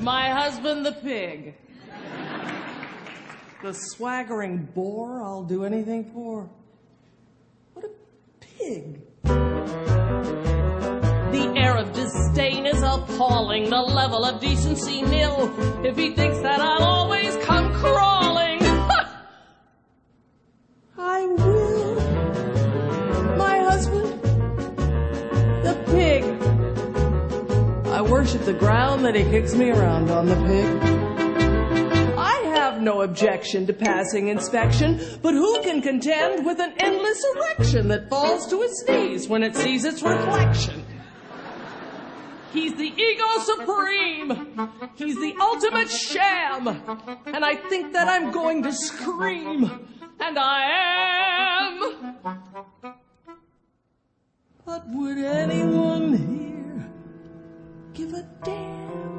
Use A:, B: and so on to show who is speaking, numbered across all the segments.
A: My husband, the pig. The swaggering bore I'll do anything for. What a pig. The air of disdain is appalling, the level of decency nil. If he thinks that I'll always come crawling, I will. My husband, the pig. I worship the ground that he kicks me around on, the pig. I have no objection to passing inspection, but who can contend with an endless erection that falls to its knees when it sees its reflection? He's the ego supreme. He's the ultimate sham. And I think that I'm going to scream. And I am. But would anyone here give a damn?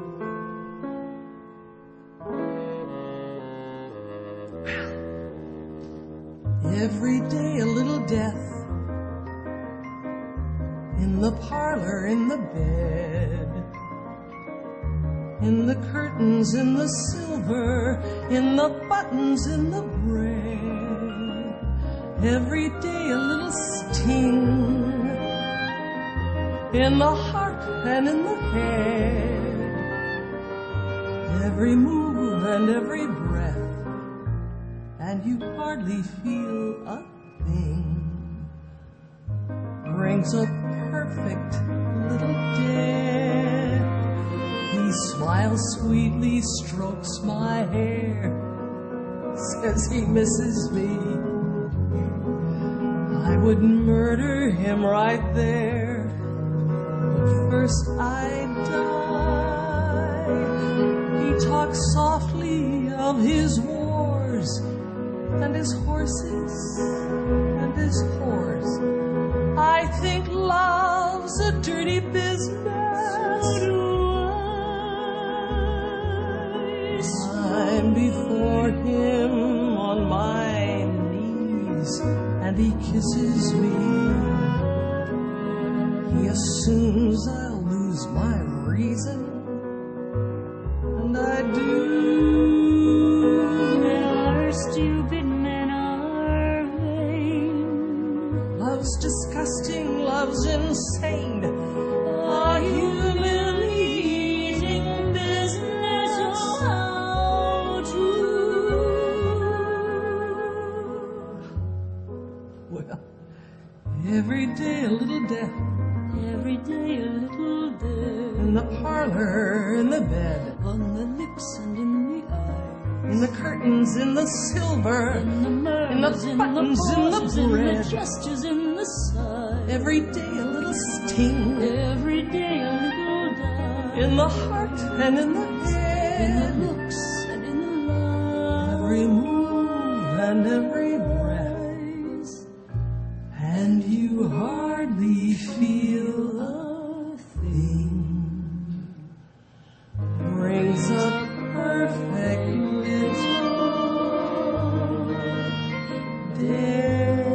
A: Every day a little death. In the parlor, in the bed, in the curtains, in the silver, in the buttons, in the bread. Every day a little sting, in the heart and in the head. Every move and every breath, and you hardly feel a thing. Brings a perfect little death. He smiles sweetly, strokes my hair, says he misses me. I would murder him right there, but first I die. He talks softly of his wars and his horses and his whores. I think love's a dirty business. So do I. I'm before him on my knees, and he kisses me. He assumes I'll lose my reason, and I do. Men are stupid, men are vain. Love's disgusting, love's insane. A humiliating business, oh how true. Well, every day a little death. Every day a little death. In the parlor, in the bed, on the lips and in the eye. In the curtains, in the silver, in the buttons, in the bread, in the gestures, in the side. Every day a little sting. Every day a little die. In the heart and in the head. In the looks and in the love. Every move and every breath. And you hardly feel a thing. Brings a perfect little death.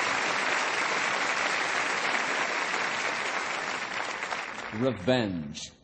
B: Revenge.